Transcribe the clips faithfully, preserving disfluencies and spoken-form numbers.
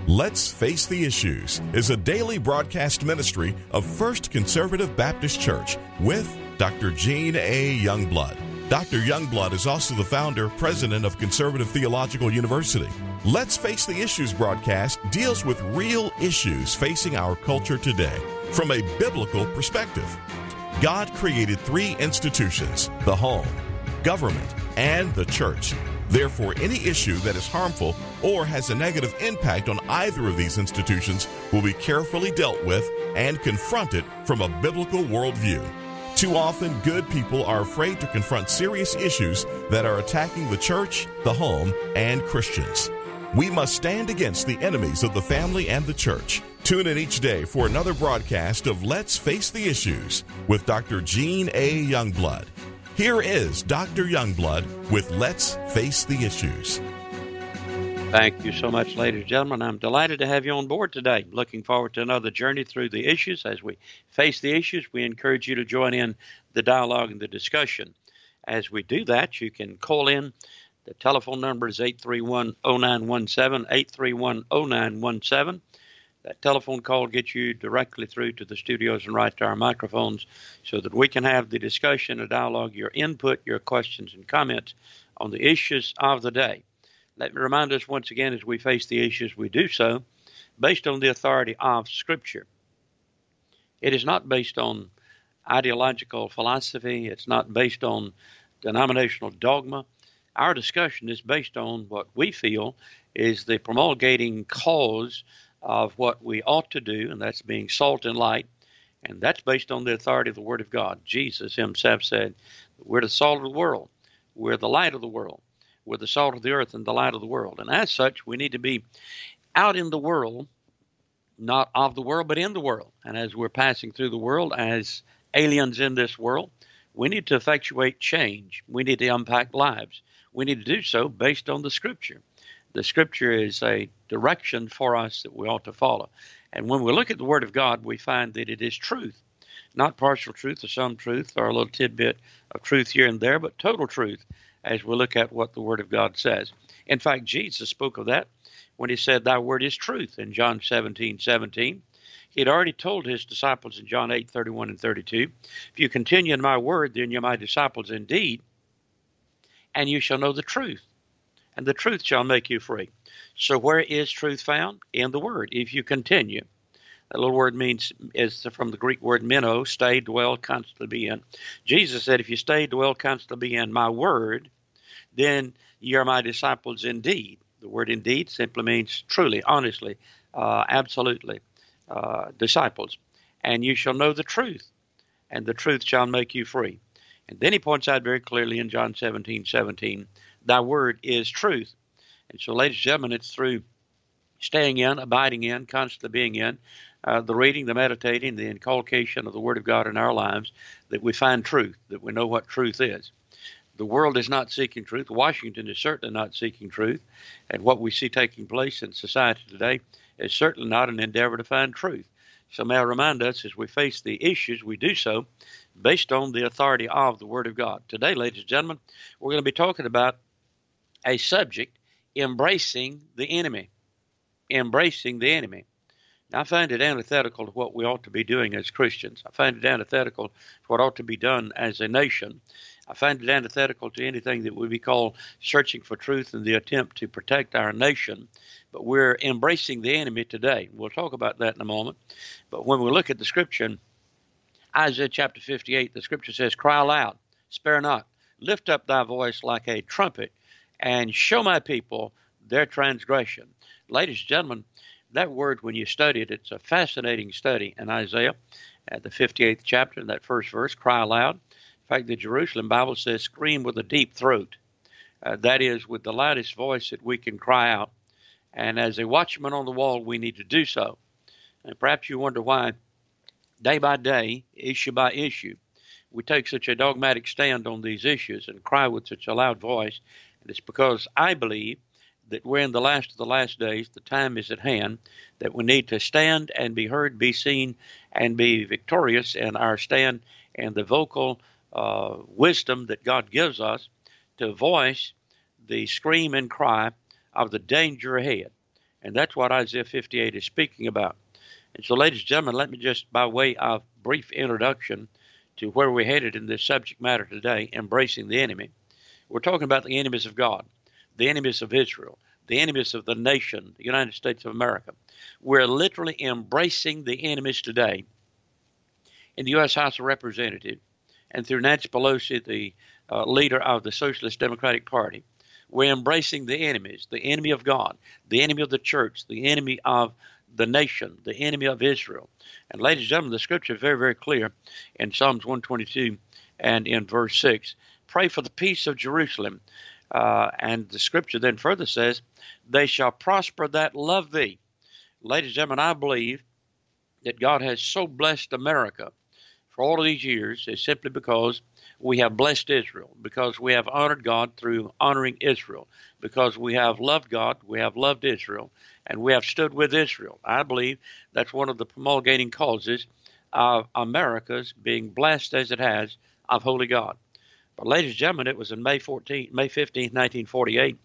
Let's Face the Issues is a daily broadcast ministry of First Conservative Baptist Church with Doctor Gene A. Youngblood. Doctor Youngblood is also the founder, president of Conservative Theological University. Let's Face the Issues broadcast deals with real issues facing our culture today from a biblical perspective. God created three institutions, the home, government, and the church. Therefore, any issue that is harmful or has a negative impact on either of these institutions will be carefully dealt with and confronted from a biblical worldview. Too often, good people are afraid to confront serious issues that are attacking the church, the home, and Christians. We must stand against the enemies of the family and the church. Tune in each day for another broadcast of Let's Face the Issues with Doctor Gene A. Youngblood. Here is Doctor Youngblood with Let's Face the Issues. Thank you so much, ladies and gentlemen. I'm delighted to have you on board today. Looking forward to another journey through the issues. As we face the issues, we encourage you to join in the dialogue and the discussion. As we do that, you can call in. The telephone number is eight three one, oh nine one seven, eight three one, oh nine one seven. That telephone call gets you directly through to the studios and right to our microphones so that we can have the discussion, the dialogue, your input, your questions and comments on the issues of the day. Let me remind us once again, as we face the issues, we do so based on the authority of Scripture. It is not based on ideological philosophy. It's not based on denominational dogma. Our discussion is based on what we feel is the promulgating cause of what we ought to do, and that's being salt and light, and that's based on the authority of the Word of God. Jesus himself said, we're the salt of the world, we're the light of the world, we're the salt of the earth and the light of the world, and as such, we need to be out in the world, not of the world, but in the world, and as we're passing through the world as aliens in this world, we need to effectuate change. We need to impact lives. We need to do so based on the Scripture. The Scripture is a direction for us that we ought to follow. And when we look at the Word of God, we find that it is truth, not partial truth or some truth or a little tidbit of truth here and there, but total truth as we look at what the Word of God says. In fact, Jesus spoke of that when he said, thy word is truth in John seventeen seventeen. He had already told his disciples in John eight thirty-one and thirty-two, if you continue in my word, then you're my disciples indeed, and you shall know the truth, and the truth shall make you free. So where is truth found? In the Word, if you continue. That little word means, is from the Greek word meno, stay, dwell, constantly be in. Jesus said, if you stay, dwell, constantly be in my Word, then you are my disciples indeed. The word indeed simply means truly, honestly, uh, absolutely, uh, disciples. And you shall know the truth, and the truth shall make you free. And then he points out very clearly in John seventeen seventeen, thy word is truth. And so, ladies and gentlemen, it's through staying in, abiding in, constantly being in, uh, the reading, the meditating, the inculcation of the Word of God in our lives, that we find truth, that we know what truth is. The world is not seeking truth. Washington is certainly not seeking truth. And what we see taking place in society today is certainly not an endeavor to find truth. So may I remind us, as we face the issues, we do so based on the authority of the Word of God. Today, ladies and gentlemen, we're going to be talking about a subject, embracing the enemy. Embracing the enemy. Now, I find it antithetical to what we ought to be doing as Christians. I find it antithetical to what ought to be done as a nation. I find it antithetical to anything that would be called searching for truth in the attempt to protect our nation. But we're embracing the enemy today. We'll talk about that in a moment. But when we look at the Scripture, in Isaiah chapter fifty-eight, the Scripture says, cry aloud, spare not, lift up thy voice like a trumpet, and show my people their transgression. Ladies and gentlemen, that word, when you study it, it's a fascinating study in Isaiah, at the fifty-eighth chapter, in that first verse, cry aloud. In fact, the Jerusalem Bible says, scream with a deep throat. Uh, that is, with the loudest voice that we can cry out. And as a watchman on the wall, we need to do so. And perhaps you wonder why, day by day, issue by issue, we take such a dogmatic stand on these issues and cry with such a loud voice. And it's because I believe that we're in the last of the last days, the time is at hand, that we need to stand and be heard, be seen, and be victorious in our stand and the vocal uh, wisdom that God gives us to voice the scream and cry of the danger ahead. And that's what Isaiah fifty-eight is speaking about. And so, ladies and gentlemen, let me just, by way of brief introduction to where we're headed in this subject matter today, embracing the enemy. We're talking about the enemies of God, the enemies of Israel, the enemies of the nation, the United States of America. We're literally embracing the enemies today in the U S House of Representatives and through Nancy Pelosi, the uh, leader of the Socialist Democratic Party. We're embracing the enemies, the enemy of God, the enemy of the church, the enemy of the nation, the enemy of Israel. And ladies and gentlemen, the scripture is very, very clear in Psalms one twenty-two and in verse six. Pray for the peace of Jerusalem. Uh, and the scripture then further says, they shall prosper that love thee. Ladies and gentlemen, I believe that God has so blessed America for all of these years is simply because we have blessed Israel, because we have honored God through honoring Israel, because we have loved God, we have loved Israel, and we have stood with Israel. I believe that's one of the promulgating causes of America's being blessed as it has of holy God. But ladies and gentlemen, it was in May fourteenth, May fifteenth, nineteen forty-eight,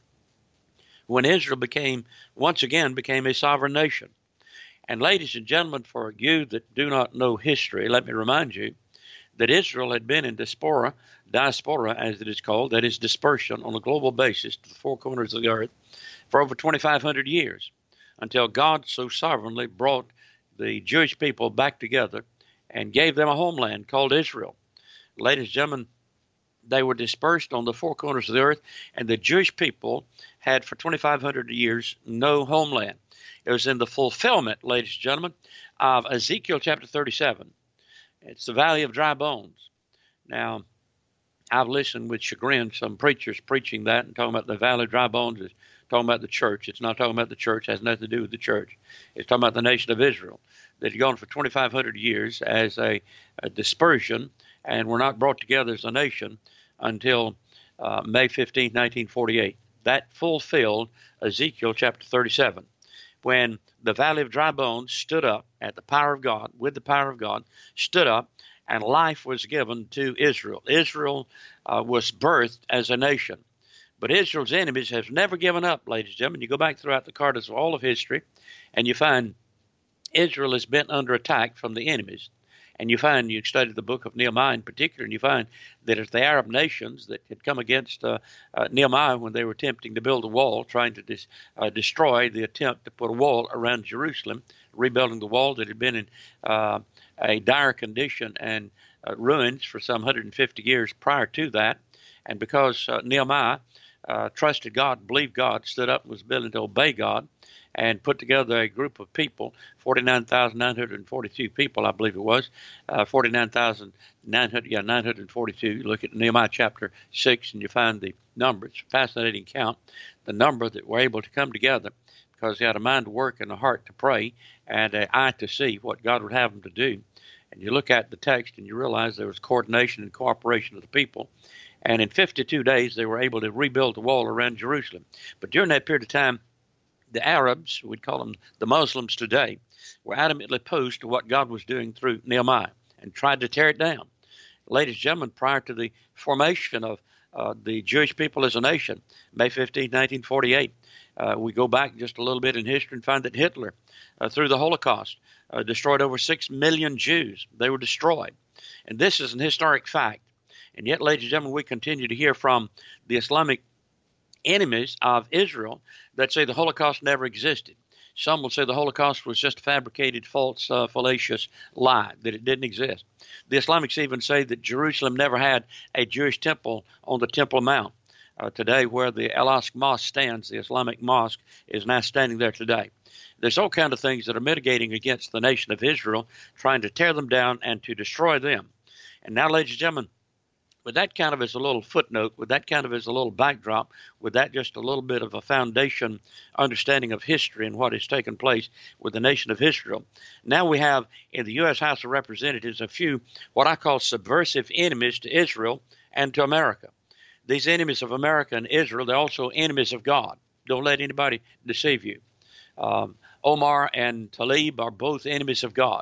when Israel became, once again, became a sovereign nation. And ladies and gentlemen, for you that do not know history, let me remind you that Israel had been in diaspora, diaspora as it is called, that is dispersion on a global basis to the four corners of the earth for over twenty-five hundred years, until God so sovereignly brought the Jewish people back together and gave them a homeland called Israel. Ladies and gentlemen, they were dispersed on the four corners of the earth, and the Jewish people had for twenty-five hundred years no homeland. It was in the fulfillment, ladies and gentlemen, of Ezekiel chapter thirty-seven. It's the valley of dry bones. Now, I've listened with chagrin some preachers preaching that and talking about the valley of dry bones. It's talking about the church. It's not talking about the church. It has nothing to do with the church. It's talking about the nation of Israel that had gone for twenty-five hundred years as a, a dispersion and were not brought together as a nation until uh, May fifteenth, nineteen forty-eight. That fulfilled Ezekiel chapter thirty-seven, when the valley of dry bones stood up at the power of God, with the power of God, stood up, and life was given to Israel. Israel uh, was birthed as a nation. But Israel's enemies have never given up, ladies and gentlemen. You go back throughout the corridors of all of history, and you find Israel has been under attack from the enemies. And you find, you study the book of Nehemiah in particular, and you find that it's the Arab nations that had come against uh, uh, Nehemiah when they were attempting to build a wall, trying to dis, uh, destroy the attempt to put a wall around Jerusalem, rebuilding the wall that had been in uh, a dire condition and uh, ruins for some one hundred fifty years prior to that. And because uh, Nehemiah uh, trusted God, believed God, stood up and was willing to obey God, and put together a group of people, forty-nine thousand nine hundred forty-two people, I believe it was, uh, forty-nine thousand nine hundred, yeah, nine hundred forty-two. You look at Nehemiah chapter six and you find the number. It's a fascinating count, the number that were able to come together because they had a mind to work and a heart to pray and an eye to see what God would have them to do. And you look at the text and you realize there was coordination and cooperation of the people. And in fifty-two days, they were able to rebuild the wall around Jerusalem. But during that period of time, the Arabs, we'd call them the Muslims today, were adamantly opposed to what God was doing through Nehemiah and tried to tear it down. Ladies and gentlemen, prior to the formation of uh, the Jewish people as a nation, May fifteenth, nineteen forty-eight, uh, we go back just a little bit in history and find that Hitler, uh, through the Holocaust, uh, destroyed over six million Jews. They were destroyed. And this is an historic fact. And yet, ladies and gentlemen, we continue to hear from the Islamic enemies of Israel that say the Holocaust never existed. Some will say the Holocaust was just a fabricated, false, uh, fallacious lie, that it didn't exist. The Islamics even say that Jerusalem never had a Jewish temple on the Temple Mount. Uh, today, where the Al-Aqsa Mosque stands, the Islamic mosque is now standing there today. There's all kinds of things that are mitigating against the nation of Israel, trying to tear them down and to destroy them. And now, ladies and gentlemen, with that kind of as a little footnote, with that kind of as a little backdrop, with that just a little bit of a foundation understanding of history and what has taken place with the nation of Israel, now we have in the U S House of Representatives a few what I call subversive enemies to Israel and to America. These enemies of America and Israel, they're also enemies of God. Don't let anybody deceive you. Um, Omar and Tlaib are both enemies of God.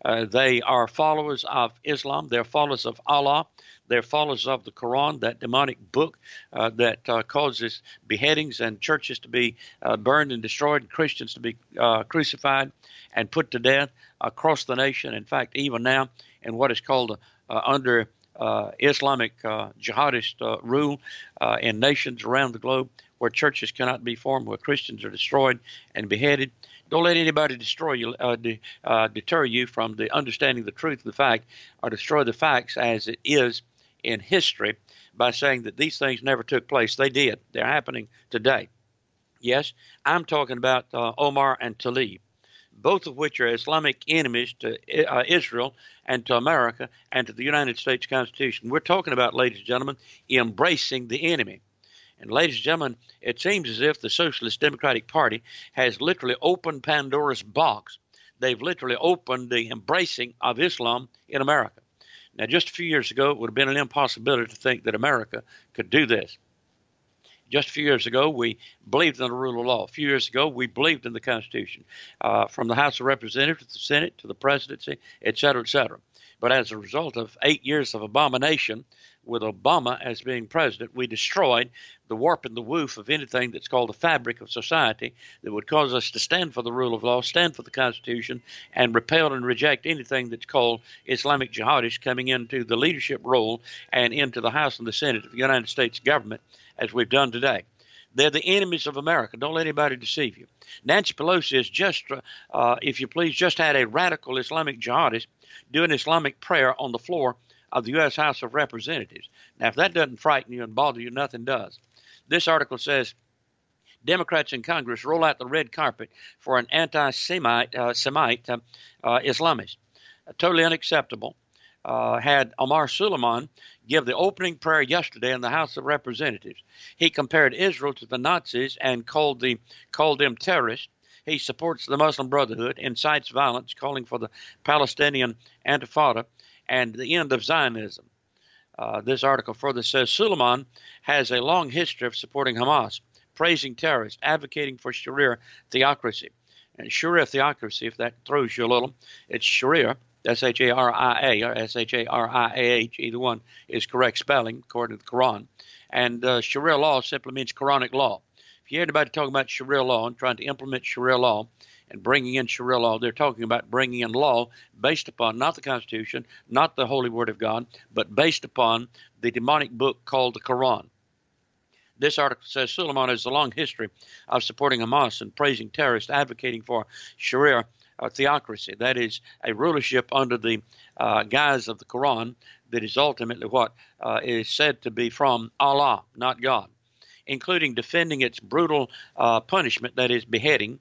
Uh, they are followers of Islam. They're followers of Allah. They're followers of the Quran, that demonic book uh, that uh, causes beheadings and churches to be uh, burned and destroyed, Christians to be uh, crucified and put to death across the nation. In fact, even now in what is called uh, under uh, Islamic uh, jihadist uh, rule uh, in nations around the globe, where churches cannot be formed, where Christians are destroyed and beheaded. Don't let anybody destroy you, uh, de, uh, deter you from the understanding the truth of the fact, or destroy the facts as it is in history by saying that these things never took place. They did. They're happening today. Yes, I'm talking about uh, Omar and Tlaib, both of which are Islamic enemies to uh, Israel and to America and to the United States Constitution. We're talking about, ladies and gentlemen, embracing the enemy. And ladies and gentlemen, it seems as if the Socialist Democratic Party has literally opened Pandora's box. They've literally opened the embracing of Islam in America. Now, just a few years ago, it would have been an impossibility to think that America could do this. Just a few years ago, we believed in the rule of law. A few years ago, we believed in the Constitution, uh, from the House of Representatives to the Senate to the presidency, et cetera, et cetera. But as a result of eight years of abomination, with Obama as being president, we destroyed the warp and the woof of anything that's called the fabric of society that would cause us to stand for the rule of law, stand for the Constitution, and repel and reject anything that's called Islamic jihadists coming into the leadership role and into the House and the Senate of the United States government, as we've done today. They're the enemies of America. Don't let anybody deceive you. Nancy Pelosi has just, uh, if you please, just had a radical Islamic jihadist do an Islamic prayer on the floor of the U S House of Representatives. Now, if that doesn't frighten you and bother you, nothing does. This article says, Democrats in Congress roll out the red carpet for an anti-Semite uh, Semite, uh, uh, Islamist. Uh, totally unacceptable. Uh, had Omar Suleiman give the opening prayer yesterday in the House of Representatives. He compared Israel to the Nazis and called the called them terrorists. He supports the Muslim Brotherhood, incites violence, calling for the Palestinian Intifada and the end of Zionism. Uh, this article further says Suleiman has a long history of supporting Hamas, praising terrorists, advocating for Sharia theocracy. And Sharia theocracy, if that throws you a little, it's Sharia, S H A R I A or S H A R I A H, either one is correct spelling according to the Quran. And uh, Sharia law simply means Quranic law. If you hear anybody talking about Sharia law and trying to implement Sharia law and bringing in Sharia law, they're talking about bringing in law based upon not the Constitution, not the Holy Word of God, but based upon the demonic book called the Quran. This article says Suleiman has a long history of supporting Hamas and praising terrorists, advocating for Sharia uh, theocracy. That is a rulership under the uh, guise of the Quran that is ultimately what uh, is said to be from Allah, not God, including defending its brutal uh, punishment, that is beheading.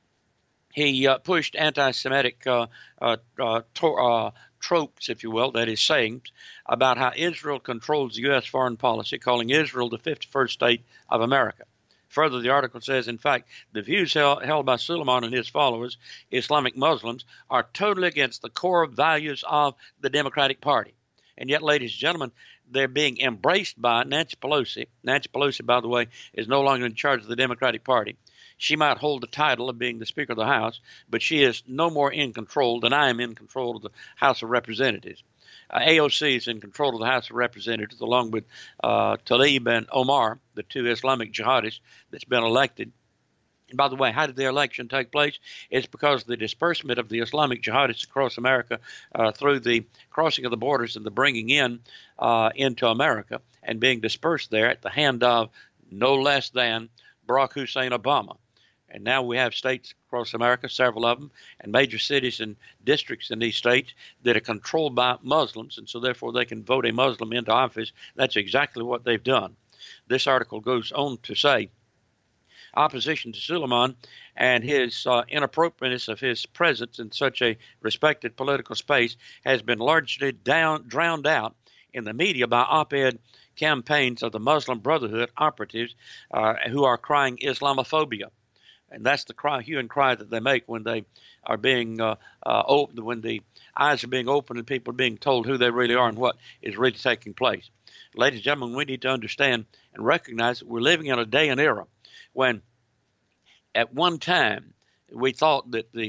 He uh, pushed anti-Semitic uh, uh, uh, to, uh, tropes, if you will, that is sayings, about how Israel controls U S foreign policy, calling Israel the fifty-first state of America. Further, the article says, in fact, the views held, held by Suleiman and his followers, Islamic Muslims, are totally against the core values of the Democratic Party. And yet, ladies and gentlemen, they're being embraced by Nancy Pelosi. Nancy Pelosi, by the way, is no longer in charge of the Democratic Party. She might hold the title of being the Speaker of the House, but she is no more in control than I am in control of the House of Representatives. Uh, A O C is in control of the House of Representatives, along with uh, Tlaib and Omar, the two Islamic jihadists that's been elected. And by the way, how did the election take place? It's because of the disbursement of the Islamic jihadists across America uh, through the crossing of the borders and the bringing in uh, into America and being dispersed there at the hand of no less than Barack Hussein Obama. And now we have states across America, several of them, and major cities and districts in these states that are controlled by Muslims, and so therefore they can vote a Muslim into office. That's exactly what they've done. This article goes on to say, opposition to Suleiman and his uh, inappropriateness of his presence in such a respected political space has been largely down, drowned out in the media by op-ed campaigns of the Muslim Brotherhood operatives uh, who are crying Islamophobia. And that's the cry, hue and cry that they make when they are being uh, uh, opened, when the eyes are being opened and people are being told who they really are and what is really taking place. Ladies and gentlemen, we need to understand and recognize that we're living in a day and era when at one time we thought that the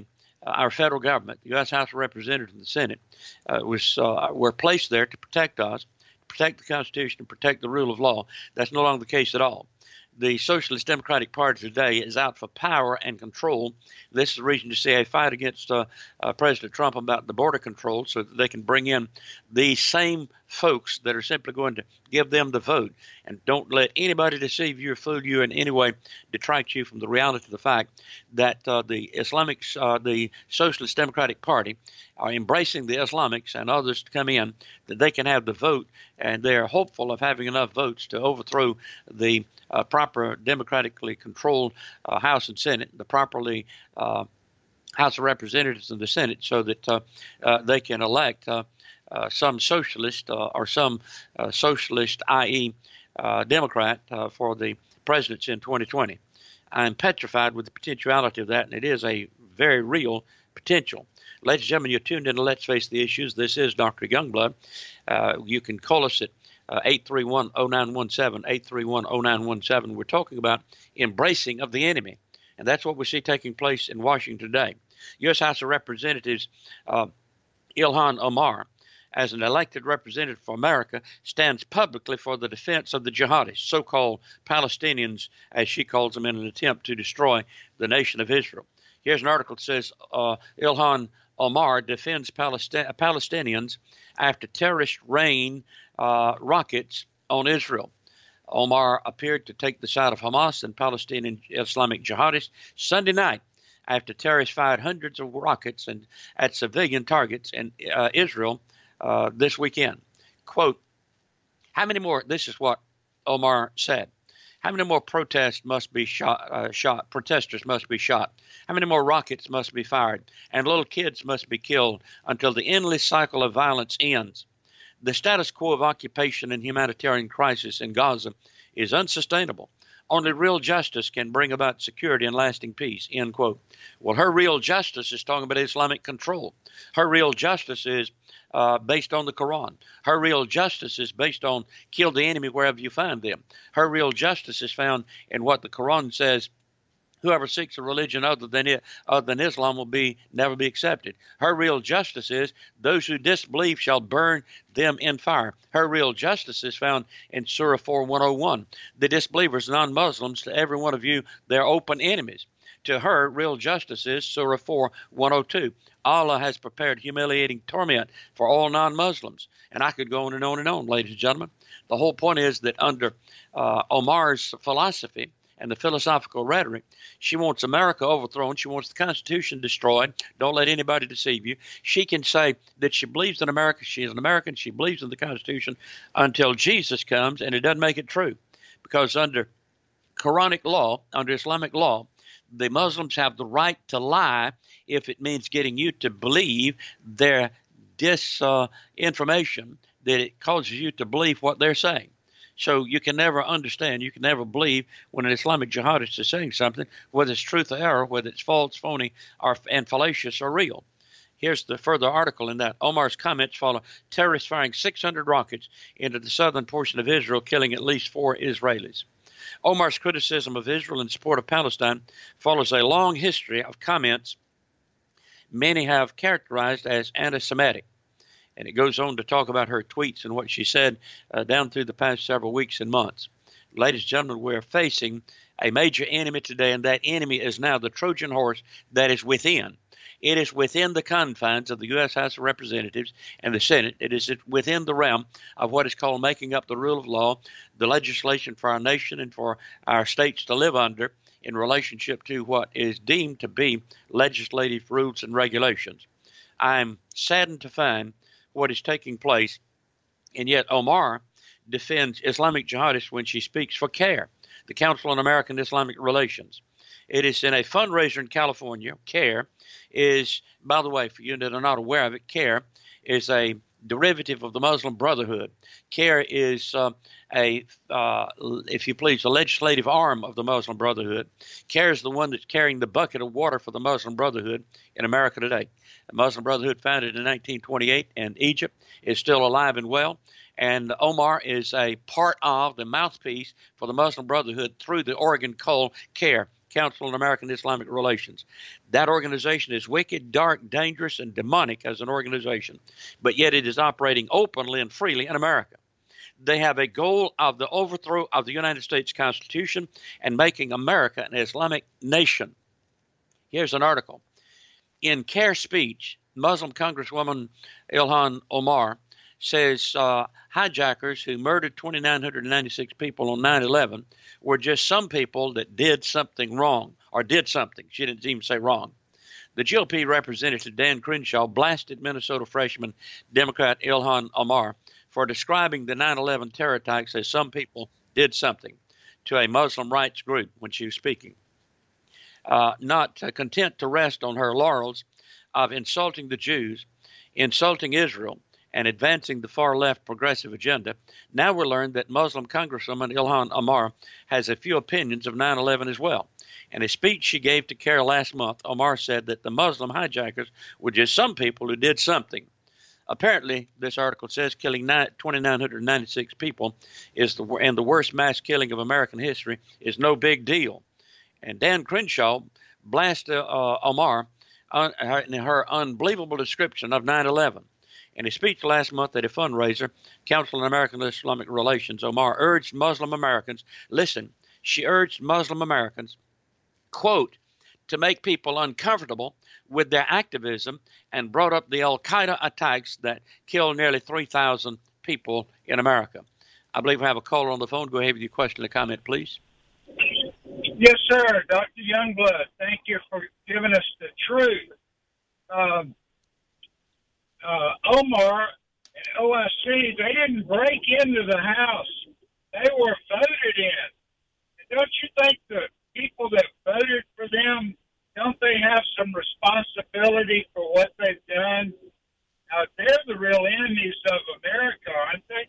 uh, our federal government, the U S House of Representatives and the Senate, uh, was uh, were placed there to protect us, protect the Constitution, and protect the rule of law. That's no longer the case at all. The Socialist Democratic Party today is out for power and control. This is the reason you see a fight against uh, uh, President Trump about the border control, so that they can bring in the same folks that are simply going to give them the vote. And don't let anybody deceive you or fool you in any way, detract you from the reality of the fact that uh, the Islamics, uh, the Socialist Democratic Party, are embracing the Islamics and others to come in, that they can have the vote, and they're hopeful of having enough votes to overthrow the uh, proper democratically controlled uh, House and Senate, the properly uh, House of Representatives and the Senate, so that uh, uh, they can elect uh, uh, some socialist uh, or some uh, socialist, that is, uh, Democrat, uh, for the presidency in twenty twenty. I'm petrified with the potentiality of that, and it is a very real potential. Ladies and gentlemen, you're tuned in to Let's Face the Issues. This is Doctor Youngblood. Uh, you can call us at uh, eight three one, oh nine one seven, eight three one, oh nine one seven. We're talking about embracing of the enemy, and that's what we see taking place in Washington today. U S House of Representatives uh, Ilhan Omar, as an elected representative for America, stands publicly for the defense of the jihadists, so-called Palestinians, as she calls them, in an attempt to destroy the nation of Israel. Here's an article that says uh, Ilhan Omar defends Palesti- Palestinians after terrorists rain uh, rockets on Israel. Omar appeared to take the side of Hamas and Palestinian Islamic jihadists Sunday night after terrorists fired hundreds of rockets and at civilian targets in uh, Israel uh, this weekend. Quote, how many more, this is what Omar said, how many more protests must be shot, uh, shot, protesters must be shot? How many more rockets must be fired? And little kids must be killed until the endless cycle of violence ends. The status quo of occupation and humanitarian crisis in Gaza is unsustainable. Only real justice can bring about security and lasting peace, end quote. Well, her real justice is talking about Islamic control. Her real justice is uh, based on the Quran. Her real justice is based on kill the enemy wherever you find them. Her real justice is found in what the Quran says: whoever seeks a religion other than it, other than Islam will be never be accepted. Her real justice is those who disbelieve shall burn them in fire. Her real justice is found in Surah four one oh one. The disbelievers, non-Muslims, to every one of you, they're open enemies. To her, real justice is Surah four one oh two. Allah has prepared humiliating torment for all non-Muslims. And I could go on and on and on, ladies and gentlemen. The whole point is that under uh, Omar's philosophy and the philosophical rhetoric, she wants America overthrown. She wants the Constitution destroyed. Don't let anybody deceive you. She can say that she believes in America. She is an American. She believes in the Constitution until Jesus comes, and it doesn't make it true. Because under Quranic law, under Islamic law, the Muslims have the right to lie if it means getting you to believe their disinformation, uh, that it causes you to believe what they're saying. So you can never understand, you can never believe when an Islamic jihadist is saying something, whether it's truth or error, whether it's false, phony, or and fallacious or real. Here's the further article in that. Omar's comments follow terrorists firing six hundred rockets into the southern portion of Israel, killing at least four Israelis. Omar's criticism of Israel in support of Palestine follows a long history of comments many have characterized as anti-Semitic. And it goes on to talk about her tweets and what she said uh, down through the past several weeks and months. Ladies and gentlemen, we're facing a major enemy today, and that enemy is now the Trojan horse that is within. It is within the confines of the U S House of Representatives and the Senate. It is within the realm of what is called making up the rule of law, the legislation for our nation and for our states to live under in relationship to what is deemed to be legislative rules and regulations. I'm saddened to find what is taking place, and yet Omar defends Islamic jihadists when she speaks for CARE, the Council on American Islamic Relations. It is in a fundraiser in California. CARE is, by the way, for you that are not aware of it, CARE is a derivative of the Muslim Brotherhood. CARE is uh, a, uh, if you please, a legislative arm of the Muslim Brotherhood. CARE is the one that's carrying the bucket of water for the Muslim Brotherhood in America today. The Muslim Brotherhood, founded in nineteen twenty-eight in Egypt, is still alive and well. And Omar is a part of the mouthpiece for the Muslim Brotherhood through the Oregon Coal CARE. Council on American Islamic Relations. That organization is wicked, dark, dangerous, and demonic as an organization, but yet it is operating openly and freely in America. They have a goal of the overthrow of the United States Constitution and making America an Islamic nation. Here's an article. In Care Speech, Muslim Congresswoman Ilhan Omar says uh, hijackers who murdered two thousand nine hundred ninety-six people on nine eleven were just some people that did something wrong, or did something. She didn't even say wrong. The G O P representative Dan Crenshaw blasted Minnesota freshman Democrat Ilhan Omar for describing the nine eleven terror attacks as some people did something to a Muslim rights group when she was speaking. Uh, not uh, content to rest on her laurels of insulting the Jews, insulting Israel, and advancing the far-left progressive agenda, now we learn that Muslim Congresswoman Ilhan Omar has a few opinions of nine eleven as well. In a speech she gave to CARE last month, Omar said that the Muslim hijackers were just some people who did something. Apparently, this article says killing two thousand nine hundred ninety-six people is the and the worst mass killing of American history is no big deal. And Dan Crenshaw blasted uh, Omar on her, in her unbelievable description of nine eleven. In a speech last month at a fundraiser, Council on American Islamic Relations, Omar urged Muslim Americans, listen, she urged Muslim Americans, quote, to make people uncomfortable with their activism and brought up the Al-Qaeda attacks that killed nearly three thousand people in America. I believe we have a caller on the phone. Go ahead with your question or comment, please. Yes, sir. Doctor Youngblood, thank you for giving us the truth. Um, uh, Omar and O I C, they didn't break into the House. They were voted in. And don't you think the people that voted for them, don't they have some responsibility for what they've done? Uh, they're the real enemies of America, aren't they?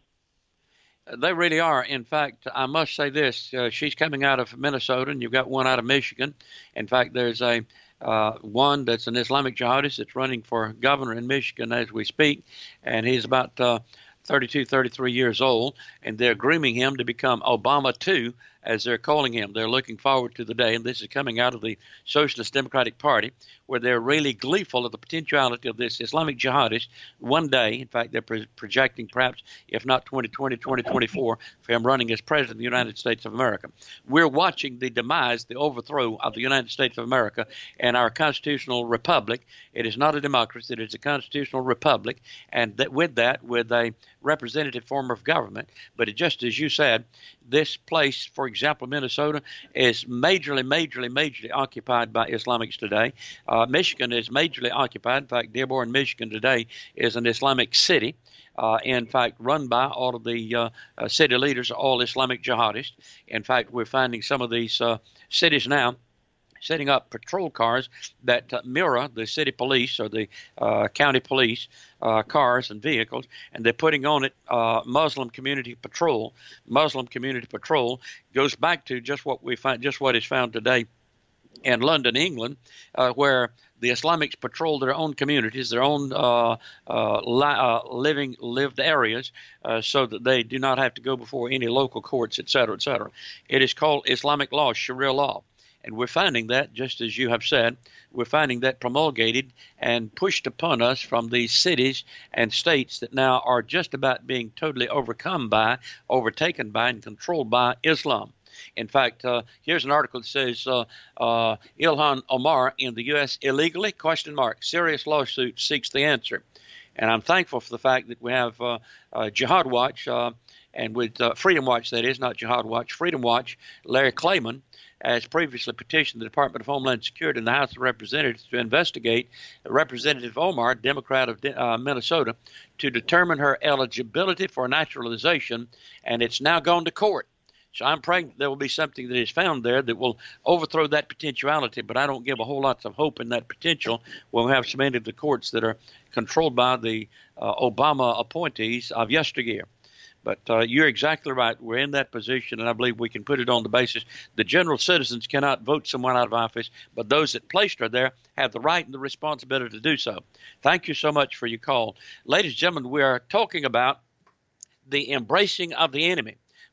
They really are. In fact, I must say this. Uh, she's coming out of Minnesota, and you've got one out of Michigan. In fact, there's a uh, one that's an Islamic jihadist that's running for governor in Michigan as we speak, and he's about uh, thirty-two, thirty-three years old, and they're grooming him to become Obama two, as they're calling him. They're looking forward to the day, and this is coming out of the Socialist Democratic Party, where they're really gleeful of the potentiality of this Islamic jihadist one day. In fact, they're pro- projecting perhaps, if not twenty twenty, twenty twenty-four, for him running as president of the United States of America. We're watching the demise, the overthrow of the United States of America and our constitutional republic. It is not a democracy. It is a constitutional republic, and that with that, with a representative form of government. But it, just as you said, this place, for example, Minnesota, is majorly, majorly, majorly occupied by Islamics today. Uh, Michigan is majorly occupied. In fact, Dearborn, Michigan today is an Islamic city. Uh, in fact, run by all of the uh, uh, city leaders, all Islamic jihadists. In fact, we're finding some of these uh, cities now setting up patrol cars that uh, mirror the city police or the uh, county police uh, cars and vehicles, and they're putting on it uh, Muslim Community Patrol. Muslim Community Patrol goes back to just what we find, just what is found today in London, England, uh, where the Islamics patrol their own communities, their own uh, uh, li- uh, living lived areas, uh, so that they do not have to go before any local courts, et cetera, et cetera. It is called Islamic law, Sharia law. And we're finding that, just as you have said, we're finding that promulgated and pushed upon us from these cities and states that now are just about being totally overcome by, overtaken by, and controlled by Islam. In fact, uh, here's an article that says uh, uh, Ilhan Omar in the U S illegally, question mark, serious lawsuit seeks the answer. And I'm thankful for the fact that we have uh, uh, Jihad Watch, uh, and with uh, Freedom Watch, that is, not Jihad Watch, Freedom Watch, Larry Klayman, as previously petitioned the Department of Homeland Security and the House of Representatives to investigate Representative Omar, Democrat of uh, Minnesota, to determine her eligibility for naturalization, and it's now gone to court. So I'm praying there will be something that is found there that will overthrow that potentiality, but I don't give a whole lot of hope in that potential when we have so many of the courts that are controlled by the uh, Obama appointees of yesteryear. But uh, you're exactly right. We're in that position, and I believe we can put it on the basis the general citizens cannot vote someone out of office, but those that placed her there have the right and the responsibility to do so. Thank you so much for your call. Ladies and gentlemen, we are talking about the embracing of the enemy.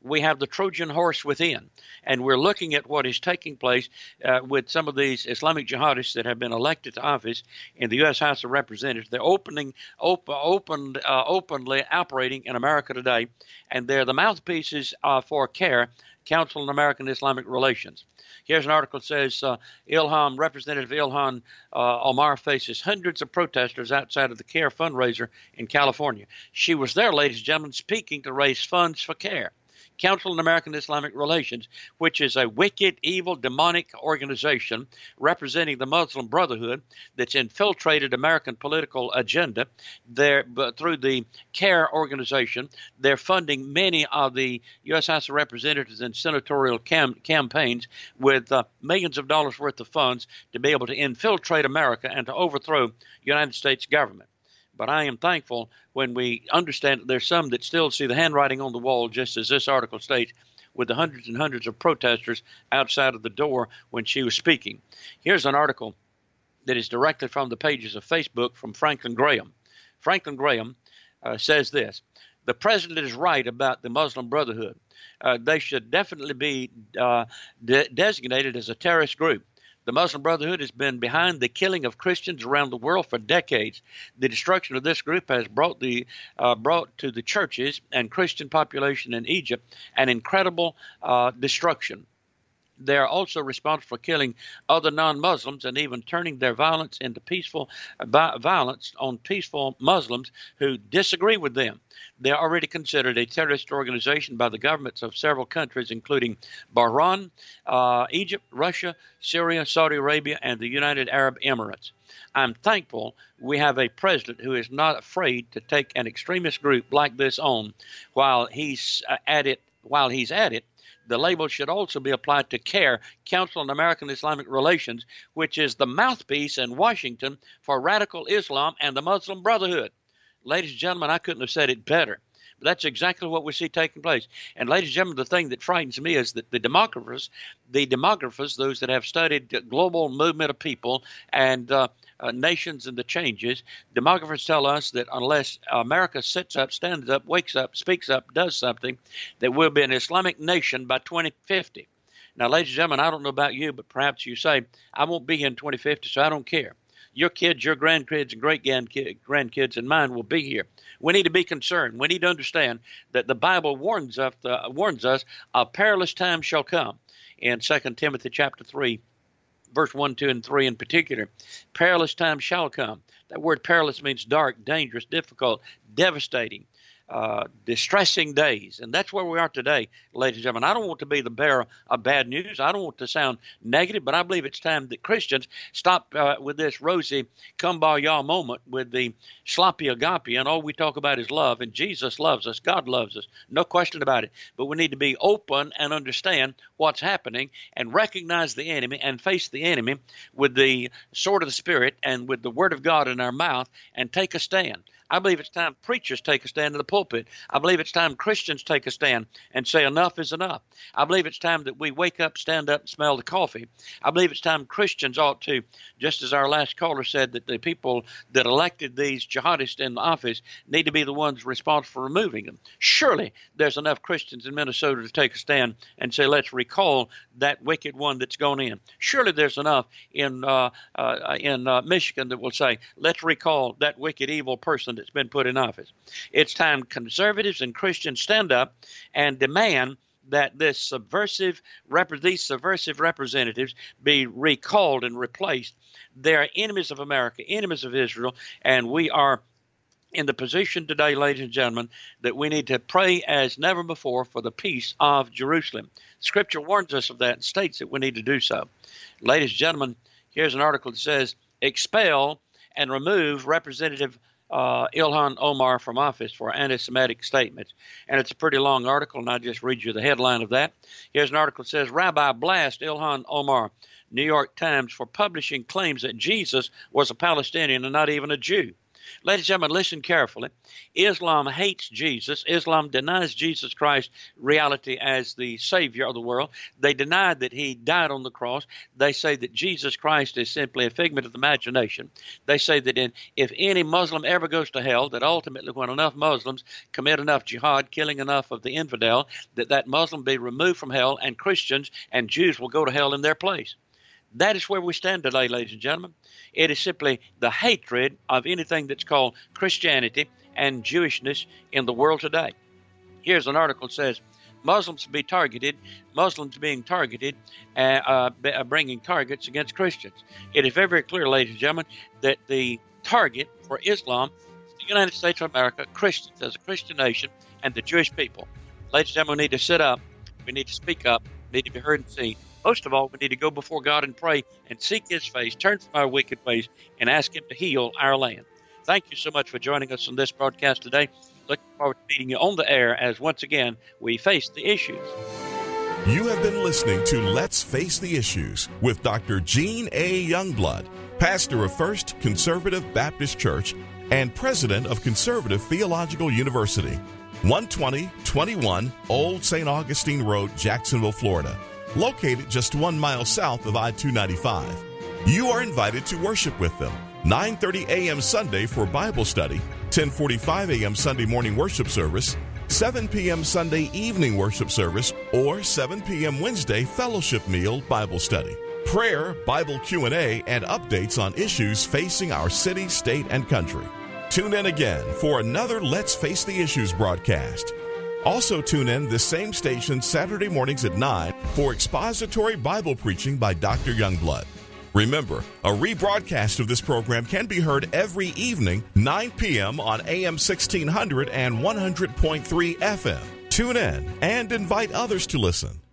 we have the Trojan horse within, and we're looking at what is taking place uh, with some of these Islamic jihadists that have been elected to office in the U S House of Representatives. They're opening, op- opened, uh, openly operating in America today, and they're the mouthpieces uh, for CARE, Council on American Islamic Relations. Here's an article that says uh, Ilhan, Representative Ilhan uh, Omar faces hundreds of protesters outside of the CARE fundraiser in California. She was there, ladies and gentlemen, speaking to raise funds for CARE, Council on American Islamic Relations, which is a wicked, evil, demonic organization representing the Muslim Brotherhood that's infiltrated American political agenda. They're, but through the CARE organization, they're funding many of the U S House of Representatives and senatorial cam- campaigns with uh, millions of dollars worth of funds to be able to infiltrate America and to overthrow the United States government. But I am thankful when we understand that there's some that still see the handwriting on the wall, just as this article states, with the hundreds and hundreds of protesters outside of the door when she was speaking. Here's an article that is directly from the pages of Facebook from Franklin Graham. Franklin Graham uh, says this: the president is right about the Muslim Brotherhood. Uh, they should definitely be uh, de- designated as a terrorist group. The Muslim Brotherhood has been behind the killing of Christians around the world for decades. The destruction of this group has brought the uh, brought to the churches and Christian population in Egypt an incredible uh, destruction. They are also responsible for killing other non-Muslims and even turning their violence into peaceful uh, violence on peaceful Muslims who disagree with them. They are already considered a terrorist organization by the governments of several countries, including Bahrain, uh, Egypt, Russia, Syria, Saudi Arabia, and the United Arab Emirates. I'm thankful we have a president who is not afraid to take an extremist group like this on while he's uh, at it. While he's at it. The label should also be applied to CARE, Council on American Islamic Relations, which is the mouthpiece in Washington for radical Islam and the Muslim Brotherhood. Ladies and gentlemen, I couldn't have said it better. But that's exactly what we see taking place. And ladies and gentlemen, the thing that frightens me is that the demographers, the demographers, those that have studied the global movement of people and uh, uh, nations and the changes, demographers tell us that unless America sits up, stands up, wakes up, speaks up, does something, that we'll be an Islamic nation by twenty fifty. Now, ladies and gentlemen, I don't know about you, but perhaps you say, I won't be here in twenty fifty, so I don't care. Your kids, your grandkids, and great-grandkids and mine will be here. We need to be concerned. We need to understand that the Bible warns us, uh, warns us a perilous time shall come. In Second Timothy chapter three, verse one, two, and three in particular, perilous time shall come. That word perilous means dark, dangerous, difficult, devastating. Uh, distressing days. And that's where we are today, ladies and gentlemen. I don't want to be the bearer of bad news. I don't want to sound negative, but I believe it's time that Christians stop uh, with this rosy kumbaya moment with the sloppy agape, and all we talk about is love, and Jesus loves us. God loves us. No question about it. But we need to be open and understand what's happening and recognize the enemy and face the enemy with the sword of the Spirit and with the word of God in our mouth and take a stand. I believe it's time preachers take a stand in the pulpit. I believe it's time Christians take a stand and say enough is enough. I believe it's time that we wake up, stand up, and smell the coffee. I believe it's time Christians ought to, just as our last caller said, that the people that elected these jihadists in the office need to be the ones responsible for removing them. Surely there's enough Christians in Minnesota to take a stand and say, let's recall that wicked one that's gone in. Surely there's enough in uh, uh, in uh, Michigan that will say, let's recall that wicked, evil person that's been put in office. It's time conservatives and Christians stand up and demand that this subversive rep- these subversive representatives be recalled and replaced. They're enemies of America, enemies of Israel, and we are in the position today, ladies and gentlemen, that we need to pray as never before for the peace of Jerusalem. Scripture warns us of that and states that we need to do so. Ladies and gentlemen, here's an article that says, expel and remove Representative Uh, Ilhan Omar from office for anti-Semitic statements. And it's a pretty long article, and I'll just read you the headline of that. Here's an article that says, Rabbi blast Ilhan Omar, New York Times, for publishing claims that Jesus was a Palestinian and not even a Jew. Ladies and gentlemen, listen carefully. Islam hates Jesus. Islam denies Jesus Christ reality as the Savior of the world. They deny that he died on the cross. They say that Jesus Christ is simply a figment of the imagination. They say that in, if any Muslim ever goes to hell, that ultimately when enough Muslims commit enough jihad, killing enough of the infidel, that that Muslim be removed from hell, and Christians and Jews will go to hell in their place. That is where we stand today, ladies and gentlemen. It is simply the hatred of anything that's called Christianity and Jewishness in the world today. Here's an article that says, Muslims be targeted, Muslims being targeted, uh, uh, bringing targets against Christians. It is very, very clear, ladies and gentlemen, that the target for Islam is the United States of America, Christians as a Christian nation, and the Jewish people. Ladies and gentlemen, we need to sit up, we need to speak up, we need to be heard and seen. Most of all, we need to go before God and pray and seek his face, turn from our wicked ways, and ask him to heal our land. Thank you so much for joining us on this broadcast today. Looking forward to meeting you on the air as once again we face the issues. You have been listening to Let's Face the Issues with Doctor Gene A. Youngblood, pastor of First Conservative Baptist Church and president of Conservative Theological University, one twenty twenty-one Old Saint Augustine Road, Jacksonville, Florida. Located just one mile south of I two ninety-five. You are invited to worship with them, nine thirty a.m. Sunday for Bible study, ten forty-five a.m. Sunday morning worship service, seven p.m. Sunday evening worship service, or seven p.m. Wednesday fellowship meal Bible study. Prayer, Bible Q and A, and updates on issues facing our city, state, and country. Tune in again for another Let's Face the Issues broadcast. Also tune in this same station Saturday mornings at nine for expository Bible preaching by Doctor Youngblood. Remember, a rebroadcast of this program can be heard every evening, nine p.m. on A M sixteen hundred and one hundred point three F M. Tune in and invite others to listen.